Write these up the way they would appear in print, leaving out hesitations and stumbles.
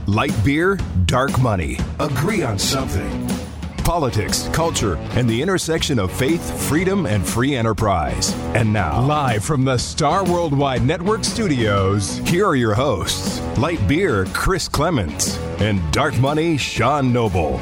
Light beer, dark money. Agree on something. Politics, culture, and the intersection of faith, freedom, and free enterprise. And now, live from the Star Worldwide Network studios, here are your hosts, Light Beer, Chris Clements, and Dark Money, Sean Noble.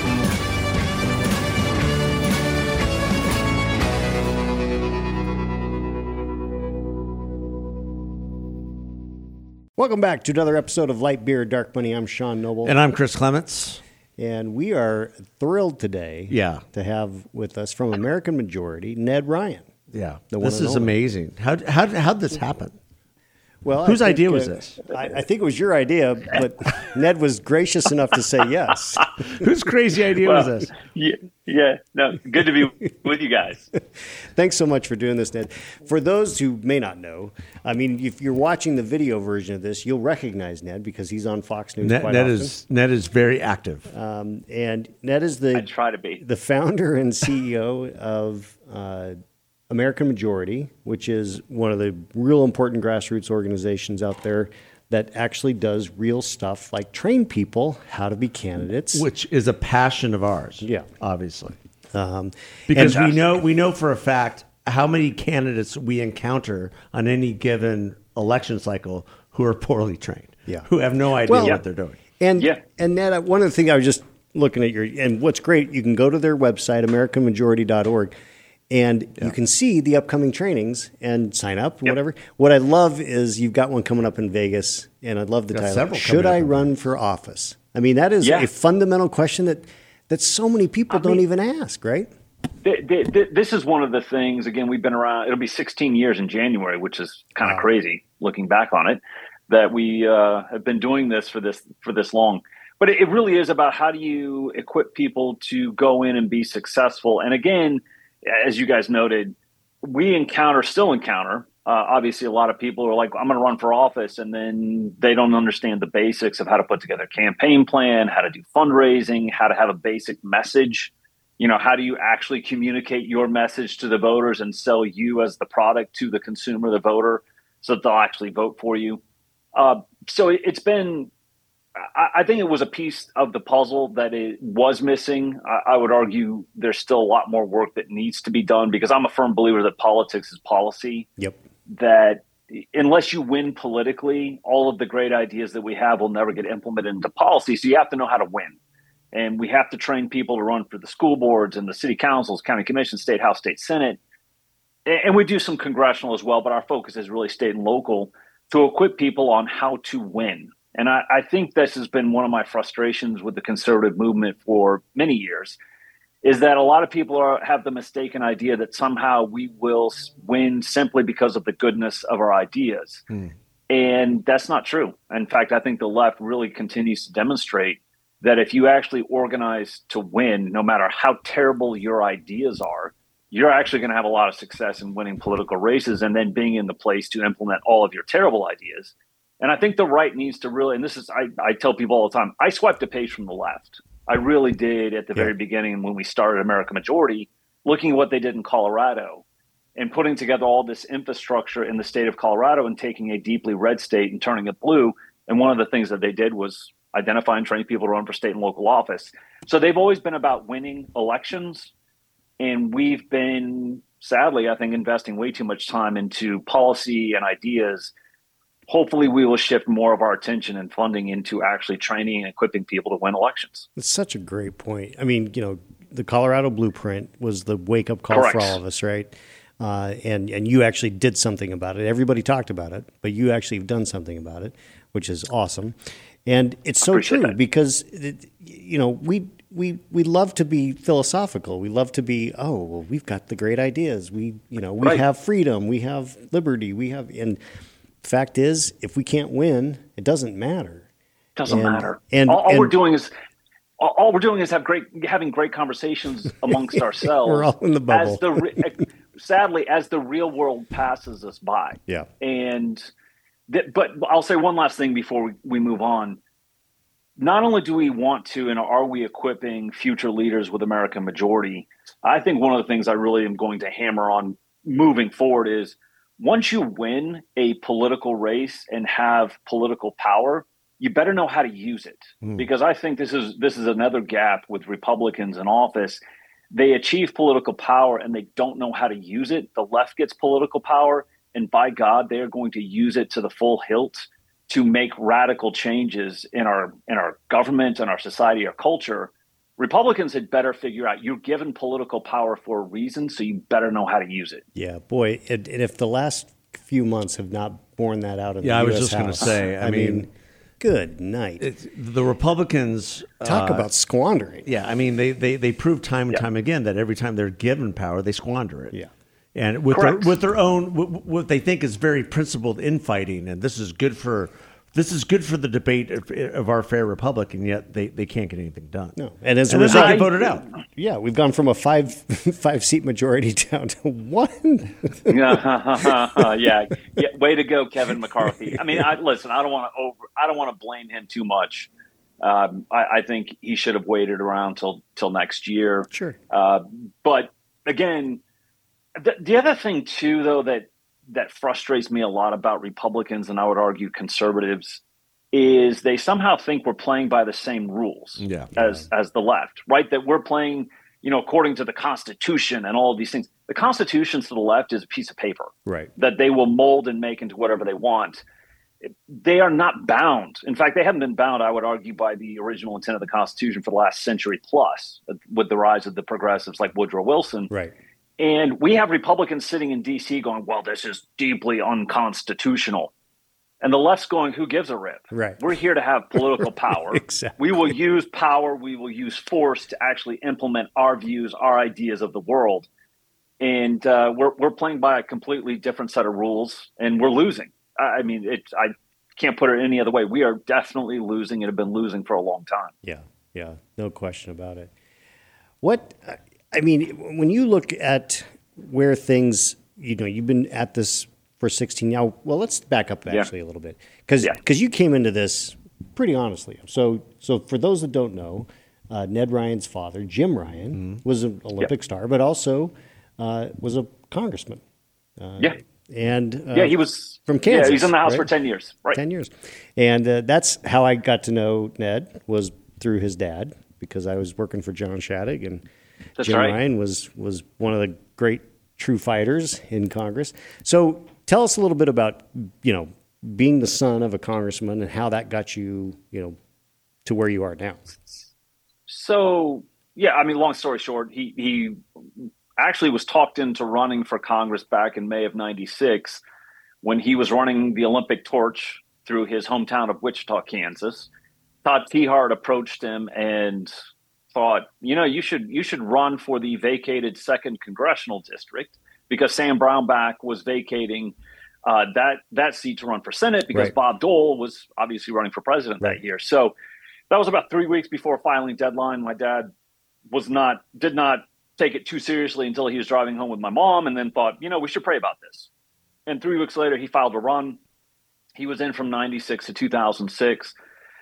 Welcome back to another episode of Light Beer, Dark Money. I'm Sean Noble. And I'm Chris Clements. And we are thrilled today to have with us from American Majority, Ned Ryan. Yeah, this is amazing. How'd this happen? Well, whose idea was this? I think it was your idea, but Ned was gracious enough to say yes. Whose crazy idea was this? No, good to be with you guys. Thanks so much for doing this, Ned. For those who may not know, I mean, if you're watching the video version of this, you'll recognize Ned because he's on Fox News quite often. Ned is very active. And Ned is I try to be the founder and CEO of American Majority, which is one of the real important grassroots organizations out there that actually does real stuff like train people how to be candidates. Which is a passion of ours, obviously. Because we know for a fact how many candidates we encounter on any given election cycle who are poorly trained, who have no idea what they're doing. And Ned, one of the things I was just looking at and what's great, you can go to their website, americanmajority.org, and you can see the upcoming trainings and sign up, whatever. What I love is you've got one coming up in Vegas, and I love the title. Should I run for office? I mean, that is a fundamental question that so many people don't even ask, right? This is one of the things, again, we've been around, it'll be 16 years in January, which is kind of crazy looking back on it, that we have been doing this for this long. But it really is about how do you equip people to go in and be successful. And again, as you guys noted, we still encounter, obviously a lot of people are like, I'm going to run for office, and then they don't understand the basics of how to put together a campaign plan, how to do fundraising, how to have a basic message. You know, how do you actually communicate your message to the voters and sell you as the product to the consumer, the voter, so that they'll actually vote for you? So it's been, I think it was a piece of the puzzle that it was missing. I would argue there's still a lot more work that needs to be done because I'm a firm believer that politics is policy. That unless you win politically, all of the great ideas that we have will never get implemented into policy. So you have to know how to win. And we have to train people to run for the school boards and the city councils, county commissions, state house, state senate. And we do some congressional as well, but our focus is really state and local to equip people on how to win. And I think this has been one of my frustrations with the conservative movement for many years, is that a lot of people have the mistaken idea that somehow we will win simply because of the goodness of our ideas. And that's not true. In fact, I think the left really continues to demonstrate that if you actually organize to win, no matter how terrible your ideas are, you're actually going to have a lot of success in winning political races and then being in the place to implement all of your terrible ideas. And I think the right needs to really, and this is, I tell people all the time, I swiped a page from the left. I really did at the very beginning when we started American Majority, looking at what they did in Colorado and putting together all this infrastructure in the state of Colorado and taking a deeply red state and turning it blue. And one of the things that they did was identify and train people to run for state and local office. So they've always been about winning elections. And we've been, sadly, I think, investing way too much time into policy and ideas. Hopefully we will shift more of our attention and funding into actually training and equipping people to win elections. It's such a great point. I mean, you know, the Colorado Blueprint was the wake-up call for all of us, right? And you actually did something about it. Everybody talked about it, but you actually have done something about it, which is awesome. And it's so true because, you know, we love to be philosophical. We love to be, we've got the great ideas. We have freedom. We have liberty. And fact is, if we can't win, it doesn't matter. Doesn't matter. And all we're doing is having great conversations amongst ourselves. We're all in the bubble. Sadly, as the real world passes us by. Yeah. But I'll say one last thing before we move on. Not only do we want to, and are we equipping future leaders with American Majority, I think one of the things I really am going to hammer on moving forward is once you win a political race and have political power, you better know how to use it, because I think this is another gap with Republicans in office. They achieve political power and they don't know how to use it. The left gets political power, and by God, they are going to use it to the full hilt to make radical changes in our government and our society, our culture. Republicans had better figure out you're given political power for a reason, so you better know how to use it. Yeah, boy, and if the last few months have not borne that out in the I was US just going to say, I mean, good night. The Republicans talk about squandering. Yeah, I mean, they prove time and time again that every time they're given power, they squander it. Yeah. And with their own, what they think is very principled infighting, and this is good for the debate of our fair republic, and yet they can't get anything done. No, and as a result, they get voted out. Yeah, we've gone from a five seat majority down to one. Yeah, way to go, Kevin McCarthy. I mean, listen, I don't want to blame him too much. I think he should have waited around till next year. Sure. But again, the other thing too, though, that frustrates me a lot about Republicans, and I would argue conservatives, is they somehow think we're playing by the same rules as the left, right? That we're playing, according to the Constitution and all of these things. The Constitution to the left is a piece of paper, right, that they will mold and make into whatever they want. They are not bound. In fact, they haven't been bound, I would argue, by the original intent of the Constitution for the last century plus, with the rise of the progressives like Woodrow Wilson. Right. And we have Republicans sitting in D.C. going, well, this is deeply unconstitutional. And the left's going, who gives a rip? Right. We're here to have political power. Exactly. We will use power. We will use force to actually implement our views, our ideas of the world. And we're playing by a completely different set of rules, and we're losing. I mean, I can't put it any other way. We are definitely losing and have been losing for a long time. Yeah, no question about it. I mean, when you look at where things, you've been at this for 16 now. Well, let's back up actually a little bit, because you came into this pretty honestly. So for those that don't know, Ned Ryan's father, Jim Ryan, was an Olympic star, but also was a congressman. And he was from Kansas. Yeah, he's in the House for 10 years, right? 10 years, and that's how I got to know Ned, was through his dad, because I was working for John Shadegg, and Jim Ryan was one of the great true fighters in Congress. So tell us a little bit about, being the son of a congressman and how that got you, to where you are now. So, I mean, long story short, he actually was talked into running for Congress back in May of '96 when he was running the Olympic torch through his hometown of Wichita, Kansas. Todd Tiahrt approached him and thought, you should run for the vacated 2nd Congressional District, because Sam Brownback was vacating that seat to run for Senate, because Bob Dole was obviously running for president that year. So that was about 3 weeks before filing deadline. My dad did not take it too seriously until he was driving home with my mom, and then thought, we should pray about this. And 3 weeks later, he filed a run. He was in from 96 to 2006.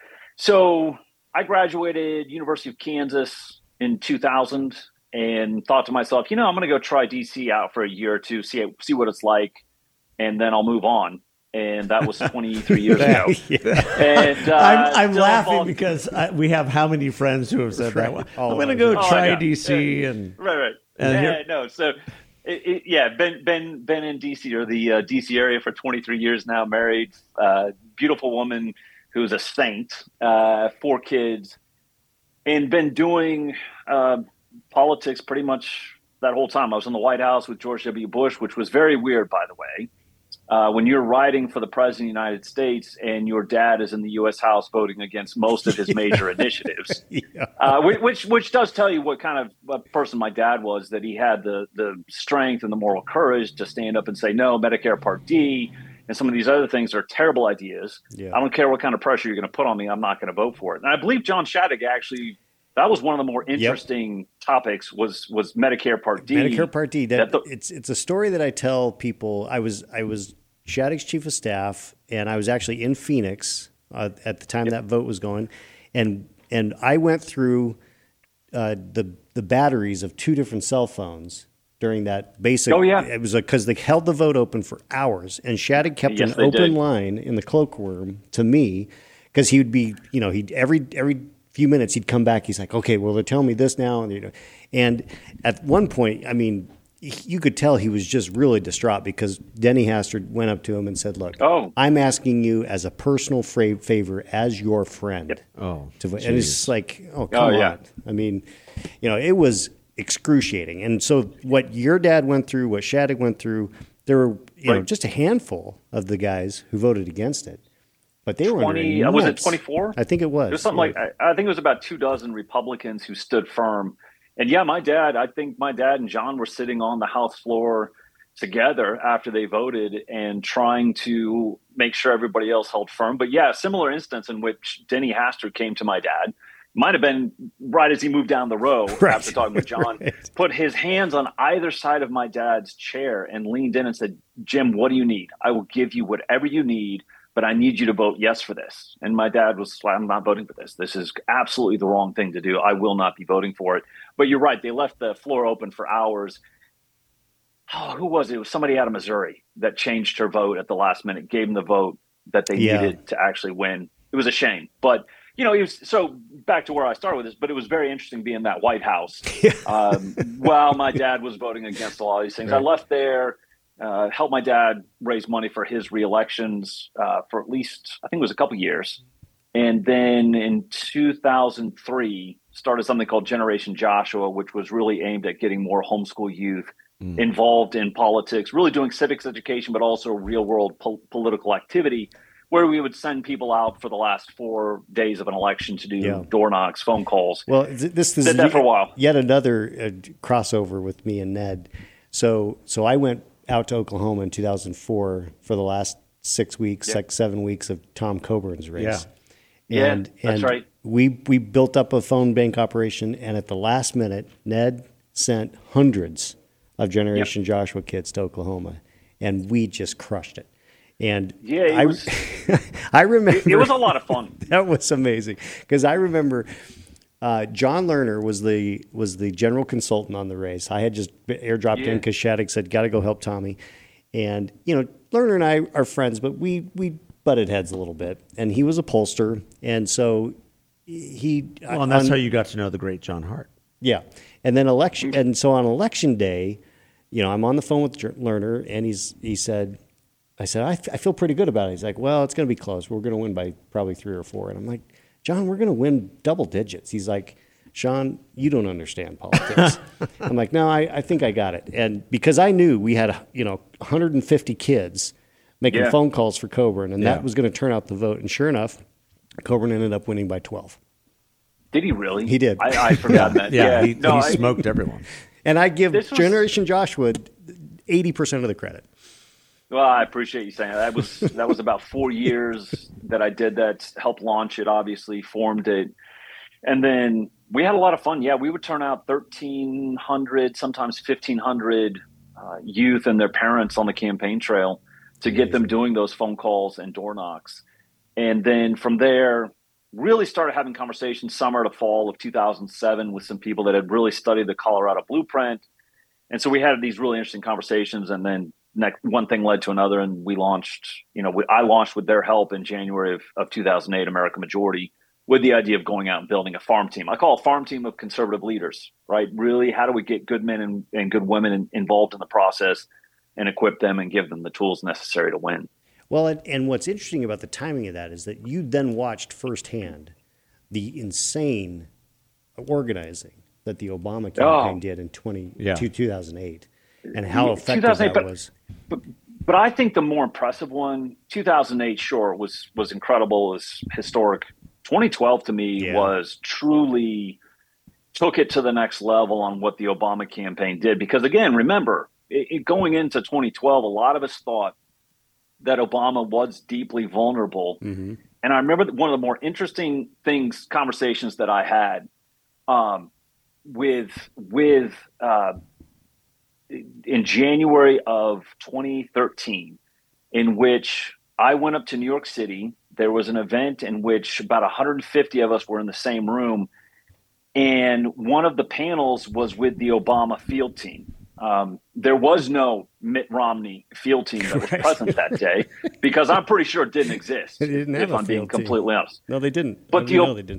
So I graduated University of Kansas in 2000 and thought to myself, I'm going to go try DC out for a year or two, see what it's like, and then I'll move on. And that was 23 years ago. And I'm laughing because we have how many friends who have said that? I'm going to go try DC and right. No, so been in DC, or the DC area, for 23 years now. Married, beautiful woman who's a saint, 4 kids, and been doing politics pretty much that whole time. I was in the White House with George W. Bush, which was very weird, by the way. When you're riding for the president of the United States and your dad is in the U.S. House voting against most of his major initiatives, which does tell you what kind of a person my dad was, that he had the strength and the moral courage to stand up and say, no, Medicare Part D and some of these other things are terrible ideas. I don't care what kind of pressure you're going to put on me. I'm not going to vote for it. And I believe John Shadegg actually, that was one of the more interesting topics was Medicare Part D. Medicare Part D. It's a story that I tell people. I was Shadegg's chief of staff, and I was actually in Phoenix at the time that vote was going, and I went through the batteries of 2 different cell phones during that basic. It was because they held the vote open for hours, and Shadegg kept an open line in the cloakroom to me, because he would be, he'd every few minutes he'd come back. He's like, okay, well, they're telling me this now, and at one point, I mean, you could tell he was just really distraught because Denny Hastert went up to him and said, look, I'm asking you as a personal favor, as your friend. Yep. And it's like, come on. I mean, it was excruciating. And so what your dad went through, what Shattuck went through, there were just a handful of the guys who voted against it. But they were 20. Was it 24? I think it was. It was something like, I think it was about 24 Republicans who stood firm. And I think my dad and John were sitting on the House floor together after they voted and trying to make sure everybody else held firm. But a similar instance in which Denny Hastert came to my dad, might have been right as he moved down the row after talking with John, put his hands on either side of my dad's chair and leaned in and said, Jim, what do you need? I will give you whatever you need, but I need you to vote yes for this. And my dad was like, I'm not voting for this. This is absolutely the wrong thing to do. I will not be voting for it. But you're right. They left the floor open for hours. Who was it? It was somebody out of Missouri that changed her vote at the last minute, gave them the vote that they needed to actually win. It was a shame. But, so back to where I started with this, but it was very interesting being in that White House while my dad was voting against a lot of these things. Right. I left there. Helped my dad raise money for his reelections for at least, I think it was a couple years. And then in 2003, started something called Generation Joshua, which was really aimed at getting more homeschool youth involved in politics, really doing civics education, but also real world political activity, where we would send people out for the last 4 days of an election to do door knocks, phone calls. Well, this is did that for a while. Yet another crossover with me and Ned. So I went out to Oklahoma in 2004 for the last 6 weeks, 7 weeks of Tom Coburn's race. And that's right. We built up a phone bank operation, and at the last minute, Ned sent hundreds of Generation Joshua kids to Oklahoma, and we just crushed it. And I remember it was a lot of fun. That was amazing because I remember John Lerner was the general consultant on the race. I had just airdropped in because Shattuck said, "Got to go help Tommy," and Lerner and I are friends, but we butted heads a little bit. And he was a pollster, and so and that's how you got to know the great John Hart. Yeah, and then so on election day, I'm on the phone with Lerner, and he said. I said, I feel pretty good about it. He's like, well, it's going to be close. We're going to win by probably 3 or 4. And I'm like, John, we're going to win double digits. He's like, Sean, you don't understand politics. I'm like, no, I think I got it. And because I knew we had, 150 kids making phone calls for Coburn, and that was going to turn out the vote. And sure enough, Coburn ended up winning by 12. Did he really? He did. I forgot that. He smoked everyone. And I give Generation Joshua 80% of the credit. Well, I appreciate you saying that. That was about 4 years that I did that, helped launch it, obviously, formed it. And then we had a lot of fun. Yeah, we would turn out 1,300, sometimes 1,500 youth and their parents on the campaign trail to get them doing those phone calls and door knocks. And then from there, really started having conversations summer to fall of 2007 with some people that had really studied the Colorado blueprint. And so we had these really interesting conversations, and then one thing led to another, and we launched, I launched with their help in January of 2008, American Majority, with the idea of going out and building a farm team. I call it a farm team of conservative leaders, right? Really, how do we get good men and good women involved in the process and equip them and give them the tools necessary to win? Well, and what's interesting about the timing of that is that you then watched firsthand the insane organizing that the Obama campaign did in 2008. And how effective that was. But I think the more impressive one, 2008, sure, was incredible, was historic. 2012 to me was truly took it to the next level on what the Obama campaign did. Because again, remember, going into 2012, a lot of us thought that Obama was deeply vulnerable. Mm-hmm. And I remember one of the more interesting conversations that I had in January of 2013, in which I went up to New York City. There was an event in which about 150 of us were in the same room. And one of the panels was with the Obama field team. There was no Mitt Romney field team that was present that day because I'm pretty sure it didn't exist. They didn't have if I'm being completely honest. No, they didn't. But the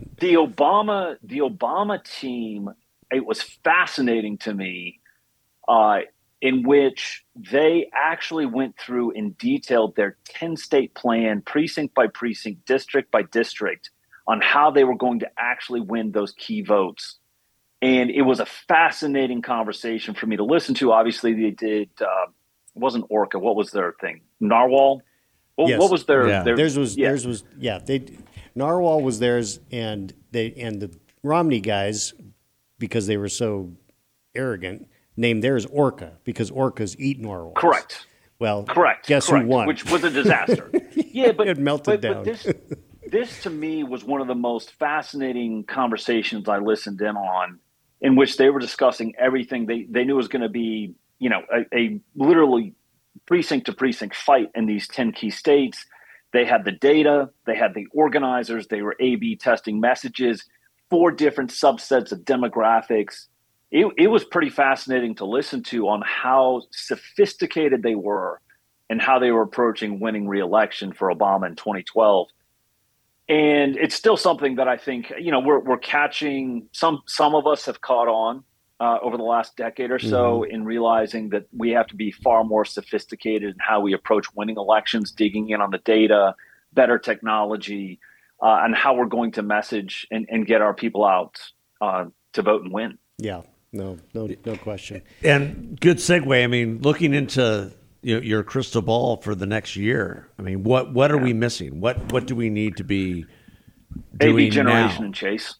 Obama team, it was fascinating to me, in which they actually went through and detailed their 10-state plan, precinct by precinct, district by district, on how they were going to actually win those key votes. And it was a fascinating conversation for me to listen to. Obviously, they did. It wasn't Orca. What was their thing? Narwhal. What was their? Yeah. Theirs was. Narwhal was theirs, and the Romney guys, because they were so arrogant, named theirs Orca because orcas eat narwhals. Correct. Well, correct. Guess who won? Which was a disaster. Yeah, but it melted down. But this to me was one of the most fascinating conversations I listened in on, in which they were discussing everything they knew was going to be, a literally precinct to precinct fight in these 10 key states. They had the data, they had the organizers, they were A/B testing messages, 4 different subsets of demographics. It was pretty fascinating to listen to on how sophisticated they were and how they were approaching winning re-election for Obama in 2012. And it's still something that I think, we're catching. Some of us have caught on over the last decade or so in realizing that we have to be far more sophisticated in how we approach winning elections, digging in on the data, better technology, and how we're going to message and get our people out to vote and win. Yeah, no question. And good segue. I mean, looking into your crystal ball for the next year. I mean, what are we missing? What do we need to be doing AB generation now? and Chase.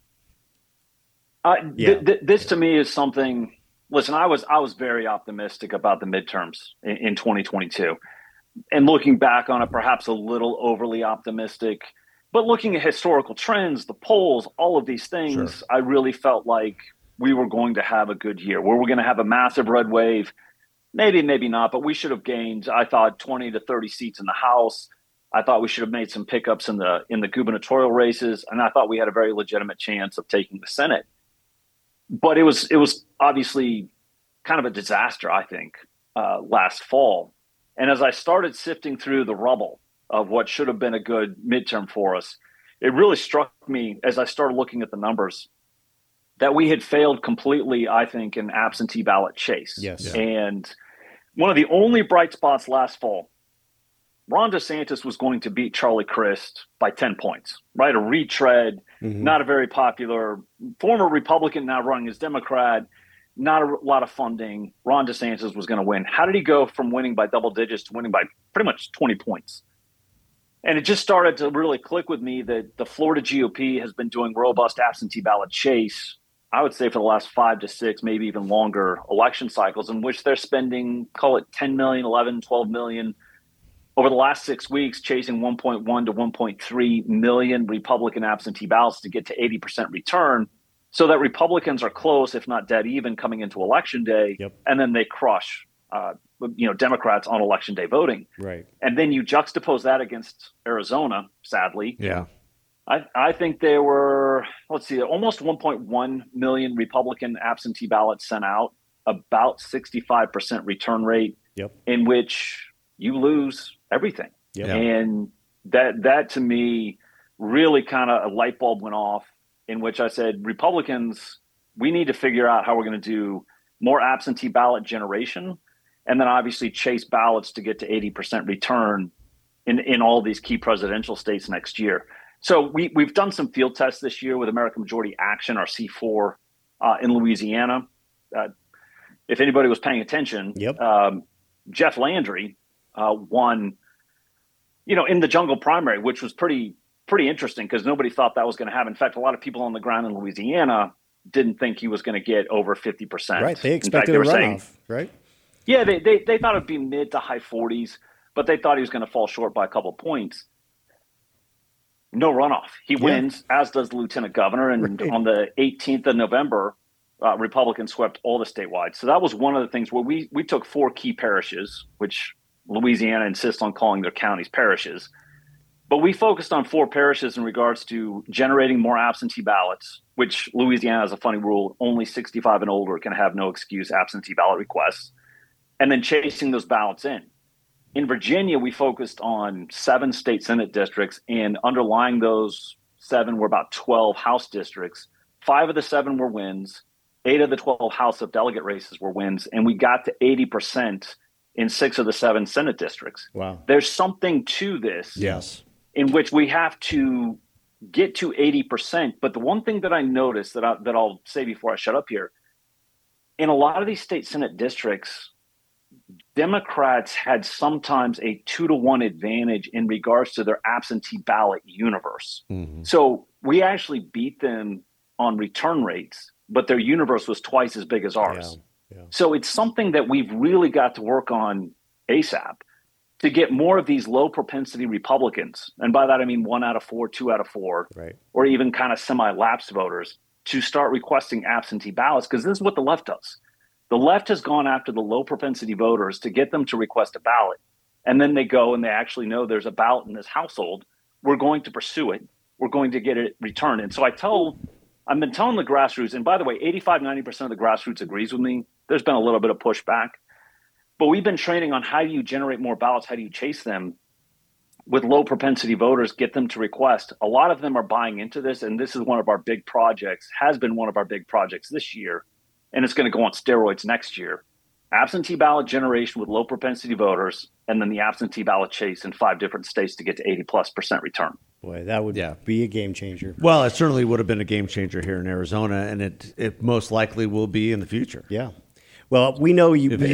This to me is something. Listen, I was very optimistic about the midterms in 2022, and looking back on it, perhaps a little overly optimistic. But looking at historical trends, the polls, all of these things, sure. I really felt like we were going to have a good year. Where we're going to have a massive red wave. Maybe not, but we should have gained, I thought, 20 to 30 seats in the House. I thought we should have made some pickups in the gubernatorial races, and I thought we had a very legitimate chance of taking the Senate. But it was obviously kind of a disaster, I think, last fall. And as I started sifting through the rubble of what should have been a good midterm for us, it really struck me as I started looking at the numbers that we had failed completely, I think, in absentee ballot chase. Yes. Yeah. And one of the only bright spots last fall, Ron DeSantis was going to beat Charlie Crist by 10 points, right? A retread, not a very popular former Republican, now running as Democrat, not a lot of funding. Ron DeSantis was going to win. How did he go from winning by double digits to winning by pretty much 20 points? And it just started to really click with me that the Florida GOP has been doing robust absentee ballot chase, I would say, for the last 5 to 6, maybe even longer election cycles, in which they're spending, call it 10 million, 11, 12 million over the last 6 weeks, chasing 1.1 to 1.3 million Republican absentee ballots to get to 80% return, so that Republicans are close, if not dead even, coming into Election Day. Yep. And then they crush Democrats on Election Day voting. Right. And then you juxtapose that against Arizona, sadly. Yeah. I think there were, almost 1.1 million Republican absentee ballots sent out, about 65% return rate, in which you lose everything. Yep. And that to me really kind of a light bulb went off, in which I said, Republicans, we need to figure out how we're going to do more absentee ballot generation, and then obviously chase ballots to get to 80% return in all these key presidential states next year. So we've done some field tests this year with American Majority Action, our C4, in Louisiana. If anybody was paying attention, Jeff Landry won, in the jungle primary, which was pretty interesting because nobody thought that was going to happen. In fact, a lot of people on the ground in Louisiana didn't think he was going to get over 50%. Right, they expected a runoff, right? Yeah, they thought it'd be mid to high 40s, but they thought he was going to fall short by a couple of points. No runoff. He wins, as does the lieutenant governor. And on the 18th of November, Republicans swept all the statewide. So that was one of the things where we took 4 key parishes, which Louisiana insists on calling their counties parishes. But we focused on 4 parishes in regards to generating more absentee ballots, which Louisiana has a funny rule. Only 65 and older can have no excuse absentee ballot requests. And then chasing those ballots in. In Virginia, we focused on 7 state Senate districts, and underlying those 7 were about 12 House districts. 5 of the 7 were wins. 8 of the 12 House of Delegate races were wins. And we got to 80% in 6 of the 7 Senate districts. Wow. There's something to this. Yes. In which we have to get to 80%. But the one thing that I noticed that I'll say before I shut up here, in a lot of these state Senate districts, Democrats had sometimes a 2-to-1 advantage in regards to their absentee ballot universe. Mm-hmm. So we actually beat them on return rates, but their universe was twice as big as ours. Yeah. So it's something that we've really got to work on ASAP to get more of these low propensity Republicans. And by that, I mean 1 out of 4, 2 out of 4, right, or even kind of semi-lapsed voters to start requesting absentee ballots, because this is what the left does. The left has gone after the low propensity voters to get them to request a ballot. And then they go and they actually know there's a ballot in this household. We're going to pursue it. We're going to get it returned. And so I've been telling the grassroots, and by the way, 85-90% of the grassroots agrees with me. There's been a little bit of pushback. But we've been training on how do you generate more ballots? How do you chase them with low propensity voters, get them to request? A lot of them are buying into this. And this is one of our big projects, has been one of our big projects this year. And it's going to go on steroids next year. Absentee ballot generation with low propensity voters, and then the absentee ballot chase in 5 different states to get to 80+% return. Boy, that would be a game changer. Well, it certainly would have been a game changer here in Arizona, and it most likely will be in the future. Yeah. Well, we know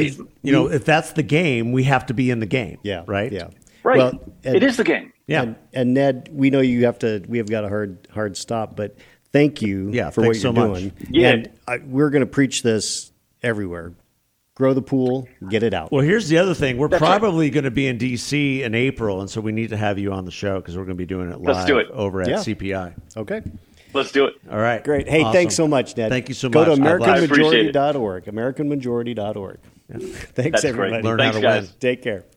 if that's the game, we have to be in the game. Yeah. Right. Yeah. Right. Well, it is the game. Yeah. And Ned, we know we have got a hard stop, but thank you for what you're doing. Yeah. And we're going to preach this everywhere. Grow the pool, get it out. Well, here's the other thing. We're probably going to be in D.C. in April, and so we need to have you on the show because we're going to be doing it live over at CPI. Okay. Let's do it. All right. Great. Hey, Thanks so much, Ned. Thank you so much. Go to AmericanMajority.org. AmericanMajority.org. Yeah. Thanks, everybody. Learn Thanks, how to guys. win. Take care.